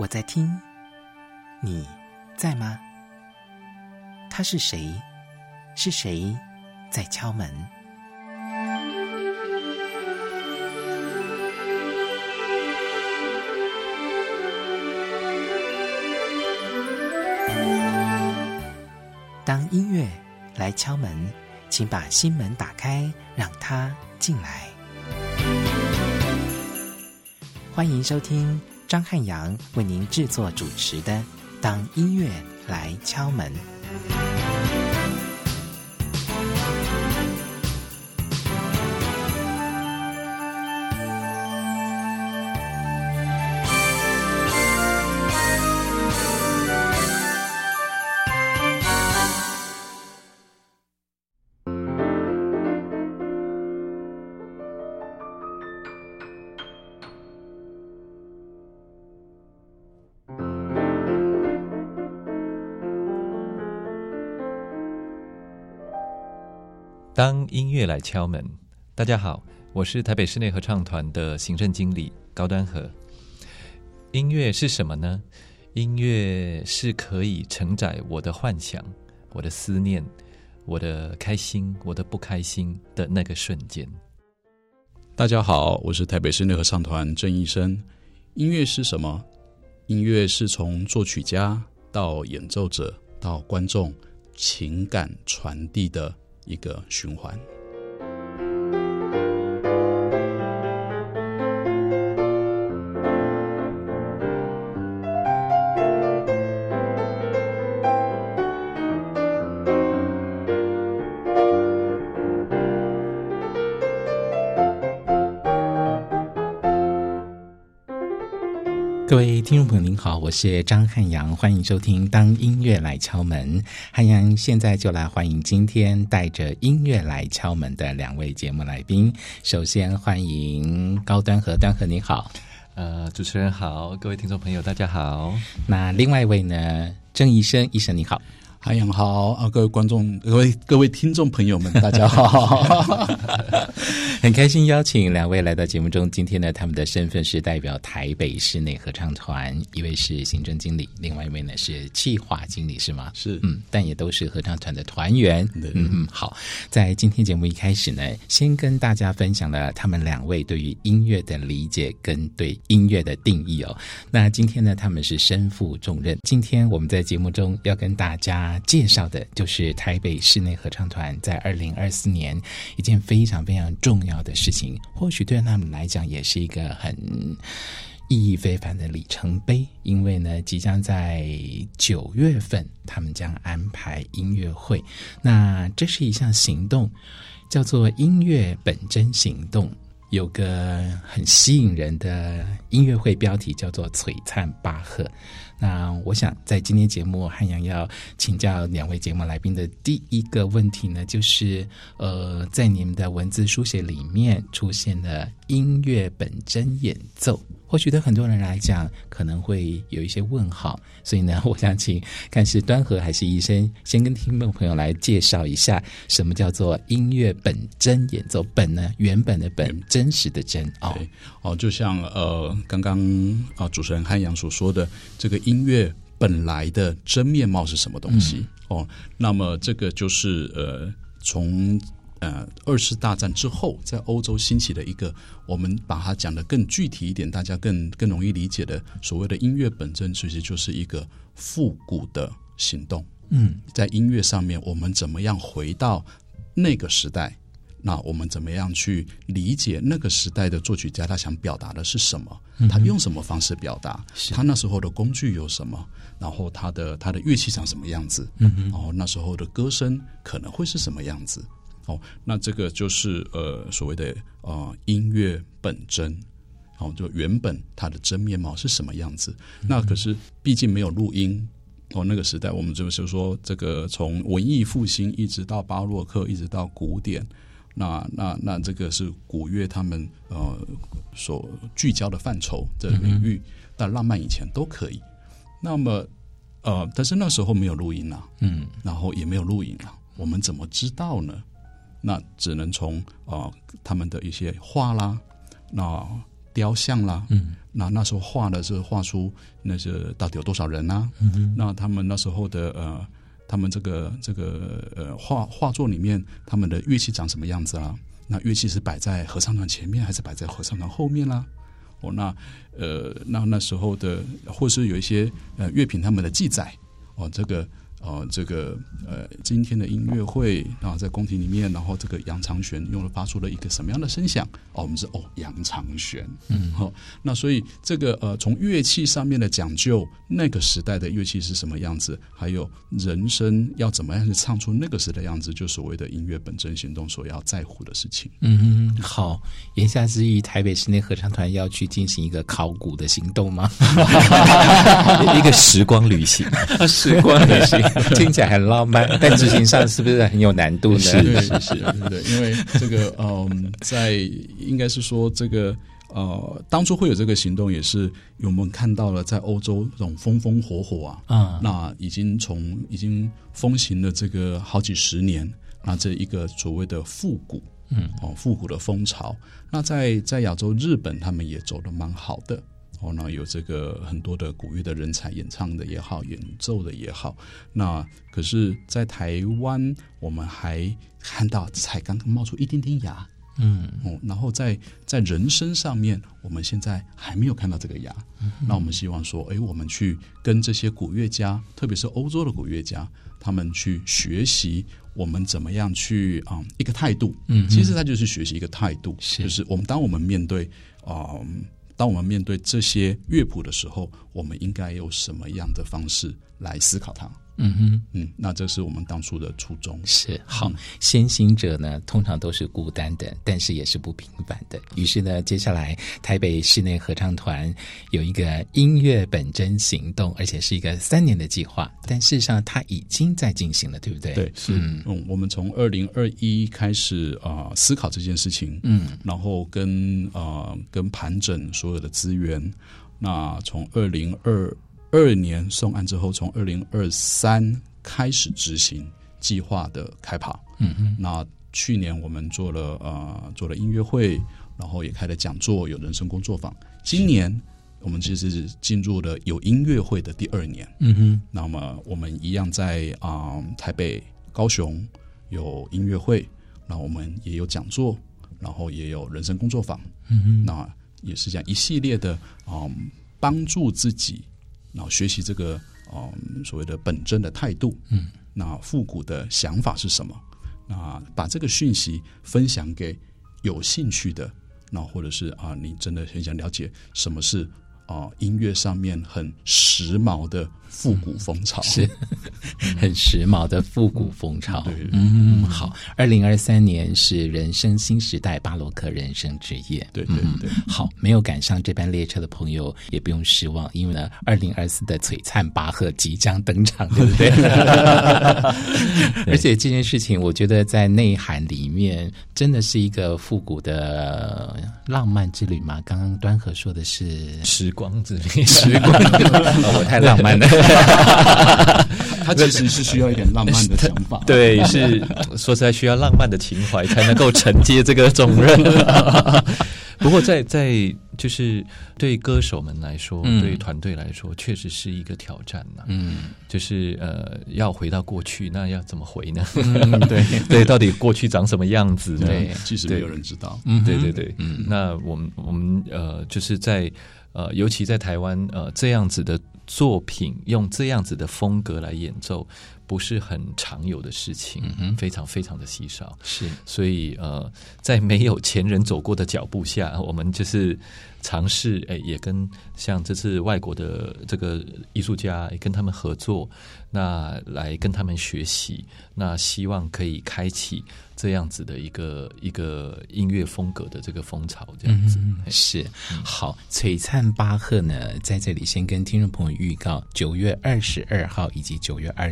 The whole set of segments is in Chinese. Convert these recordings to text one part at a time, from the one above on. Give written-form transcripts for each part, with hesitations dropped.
我在听，你在吗？他是谁？是谁在敲门？当音乐来敲门，请把心门打开，让它进来。欢迎收听张汉阳为您制作主持的《当音乐来敲门》。 当音乐来敲门，大家好，我是台北室内合唱团的行政经理高端和。音乐是什么呢？音乐是可以承载我的幻想、我的思念、我的开心、我的不开心的那个瞬间。 大家好，我是台北室内合唱团郑义生。音乐是什么？音乐是从作曲家到演奏者到观众情感传递的一个循环。 各位听众朋友您好，我是张汉阳，欢迎收听当音乐来敲门。汉阳现在就来欢迎今天带着音乐来敲门的两位节目来宾。首先欢迎高端和，端和你好。 主持人好，各位听众朋友大家好。 那另外一位呢，郑医生，医生你好。 汉阳好啊，各位观众、各位听众朋友们，大家好！ 很开心邀请两位来到节目中。今天呢，他们的身份是代表台北室内合唱团，一位是行政经理，另外一位呢是企划经理，是吗？ 是， 但也都是合唱团的团员。好，在今天节目一开始呢，先跟大家分享了他们两位对于音乐的理解跟对音乐的定义哦。那今天呢，他们是身负重任。今天我们在节目中要跟大家介绍的就是台北室内合唱团在2024年一件非常非常重要的事情，或许对他们来讲也是一个很意义非凡的里程碑，因为呢，即将在9月份他们将安排音乐会。那这是一项行动，叫做音乐本真行动，有个很吸引人的音乐会标题叫做璀璨巴赫。那我想在今天节目，汉阳要请教两位节目来宾的第一个问题呢，就是在你们的文字书写里面出现了音乐本真演奏，或许对很多人来讲可能会有一些问号，所以呢，我想请看是端和还是医生先跟听众朋友来介绍一下什么叫做音乐本真演奏。本呢，原本的本，真实的真。 就像刚刚主持人汉阳所说的，这个音乐本来的真面貌是什么东西？那么这个就是从二次大战之后在欧洲兴起的一个，我们把它讲得更具体一点，大家更容易理解的所谓的音乐本真，其实就是一个复古的行动。在音乐上面我们怎么样回到那个时代，那我们怎么样去理解那个时代的作曲家他想表达的是什么，他用什么方式表达，他那时候的工具有什么，然后他的乐器长什么样子，然后那时候的歌声可能会是什么样子。那这个就是所谓的音乐本真，就原本它的真面貌是什么样子。那可是毕竟没有录音，那个时代我们就是说，这个从文艺复兴一直到巴洛克，一直到古典，那这个是古乐他们所聚焦的范畴的领域，但浪漫以前都可以。那么但是那时候没有录音啊，然后也没有录影啊，我们怎么知道呢？那只能从他们的一些画啦，那雕像啦，那时候画的是画出那些到底有多少人啊？那他们那时候的他们这个画作里面，他们的乐器长什么样子啊？那乐器是摆在合唱团前面，还是摆在合唱团后面啦？那时候的，或是有一些乐评他们的记载今天的音乐会啊，在宫廷里面，然后这个扬长弦发出了一个什么样的声响？我们是扬长弦，那所以这个从乐器上面的讲究，那个时代的乐器是什么样子，还有人声要怎么样去唱出那个时代的样子，就所谓的音乐本真行动所要在乎的事情。 好，言下之意，台北室内合唱团要去进行一个考古的行动吗？ 一个时光旅行， 时光旅行听起来很浪漫，但执行上是不是很有难度呢？ 是，对，因为这个在应该是说这个当初会有这个行动，也是我们看到了在欧洲这种风风火火那已经风行了这个好几十年，那这一个所谓的复古，复古的风潮，那在亚洲日本他们也走得蛮好的。那有这个很多的古乐的人才，演唱的也好，演奏的也好。那可是，在台湾，我们还看到才刚刚冒出一丁丁芽，然后在人声上面，我们现在还没有看到这个芽。那我们希望说，我们去跟这些古乐家，特别是欧洲的古乐家，他们去学习我们怎么样去一个态度。其实它就是学习一个态度，就是当我们面对这些乐谱的时候，我们应该有什么样的方式来思考它？那这是我们当初的初衷。 是好，先行者呢，通常都是孤单的，但是也是不平凡的。于是呢，接下来台北室内合唱团有一个音乐本真行动，而且是一个3年的计划，但事实上它已经在进行了，对不对？ 对，是。我们从2021开始思考这件事情，然后跟盘整所有的资源。那从2022年送案之后，从2023开始执行计划的开跑。那去年我们做了音乐会，然后也开了讲座，有人生工作坊。今年我们其实是进入了有音乐会的第2年。那么我们一样在台北、高雄有音乐会，然后我们也有讲座，然后也有人生工作坊。那也是这样一系列的帮助自己，然后学习这个所谓的本真的态度，那复古的想法是什么？那把这个讯息分享给有兴趣的，那或者是你真的很想了解什么是音乐上面很时髦的复古风潮， 是很时髦的复古风潮。 对， 好，2023年是人生新时代巴洛克人生之夜。 对。 好，没有赶上这班列车的朋友也不用失望，因为呢，2024的璀璨巴赫即将登场，对不对？而且这件事情，我觉得在内涵里面真的是一个复古的浪漫之旅嘛。刚刚端和说的是时光之旅， 我太浪漫了。 他其实是需要一点浪漫的想法。 对，是说实在需要浪漫的情怀才能够承接这个重任。不过在就是对歌手们来说，对团队来说，确实是一个挑战呐。就是要回到过去，那要怎么回呢？对，到底过去长什么样子呢？ 对，其实没有人知道。 对。那我们就是在尤其在台湾这样子的作品，用这样子的风格来演奏，不是很常有的事情，非常非常的稀少。 是， 所以在没有前人走过的脚步下，我们就是尝试也跟像这次外国的这个艺术家也跟他们合作，那来跟他们学习，那希望可以开启这样子的一个音乐风格的这个风潮，这样子。 是好，璀璨巴赫呢，在这里先跟听众朋友预告，9月22号以及9月25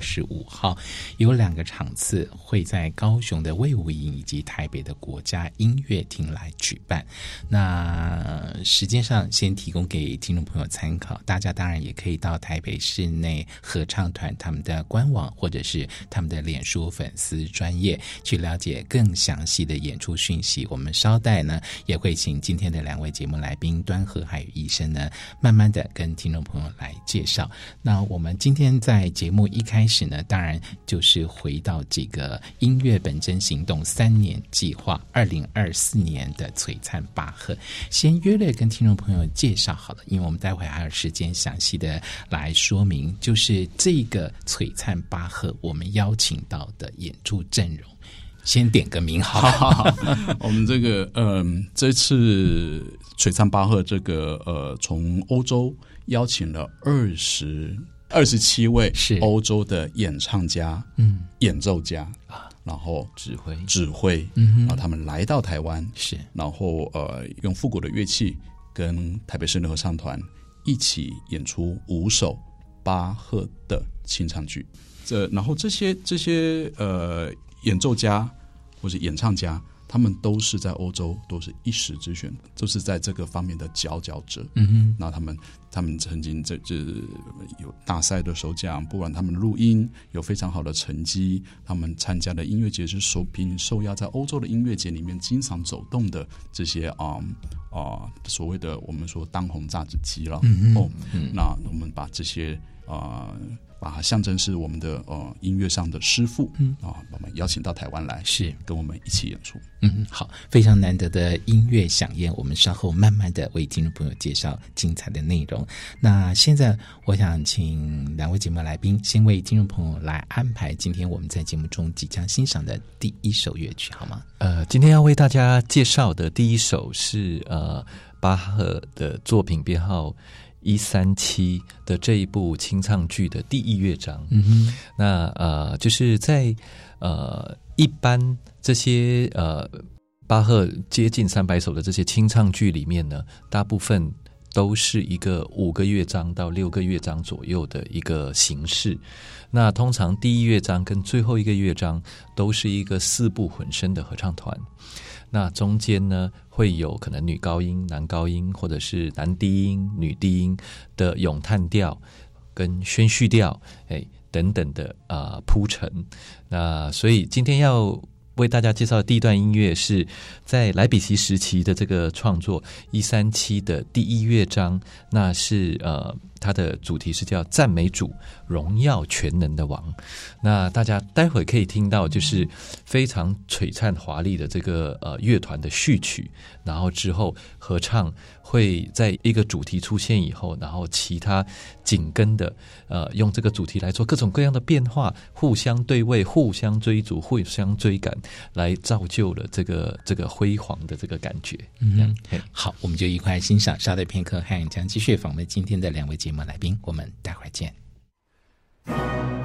号，有2个场次会在高雄的卫武营以及台北的国家音乐厅来举办。那时间上先提供给听众朋友参考，大家当然也可以到台北市内合唱团他们的官网或者是他们的脸书粉丝专页去了解更详细的演出讯息。我们稍待呢也会请今天的2位节目来宾端和还有医生呢慢慢的跟听众朋友来介绍。那我们今天在节目一开始呢，当然就是回到这个音乐本真行动3年计划2024年的璀璨巴赫，先约略跟听众朋友介绍好了，因为我们待会还有时间详细的来说明，就是这个璀璨巴赫我们邀请到的演出阵容，先点个名好。 我们这个这次璀璨巴赫这个从欧洲邀请了27位欧洲的演唱家、演奏家然后指挥，然后他们来到台湾，然后用复古的乐器跟台北市联合唱团一起演出5首巴赫的清唱剧。然后这些演奏家或者演唱家，他们都是在欧洲都是一时之选，都是在这个方面的佼佼者。那他们曾经这有大赛的首奖，不管他们录音有非常好的成绩，他们参加的音乐节是受邀在欧洲的音乐节里面经常走动的这些所谓的我们说当红炸子鸡了。那我们把这些把它象征是我们的音乐上的师傅把我们邀请到台湾来，跟我们一起演出。 好，非常难得的音乐飨宴，我们稍后慢慢的为听众朋友介绍精彩的内容。那现在我想请2位节目来宾先为听众朋友来安排今天我们在节目中即将欣赏的第1首乐曲好吗？ 今天要为大家介绍的第1首是巴赫的作品编号137的这一部清唱剧的第1乐章。那就是在一般这些巴赫接近300首的这些清唱剧里面呢，大部分都是一个5个乐章到6个乐章左右的一个形式。那通常第1乐章跟最后1个乐章都是一个4部混声的合唱团，那中间呢会有可能女高音、男高音，或者是男低音、女低音的咏叹调跟宣叙调等等的铺陈。那所以今天要为大家介绍的第1段音乐是在莱比锡时期的这个创作137的第1乐章，那是它的主题是叫赞美主，荣耀全能的王。那大家待会可以听到就是非常璀璨华丽的这个乐团的序曲，然后之后合唱会在一个主题出现以后，然后其他紧跟的用这个主题来做各种各样的变化，互相对位，互相追逐，互相追赶，来造就了这个辉煌的这个感觉。 好，我们就一块欣赏，稍待片刻，汉将继续访问今天的2位节目来宾，我们待会儿见。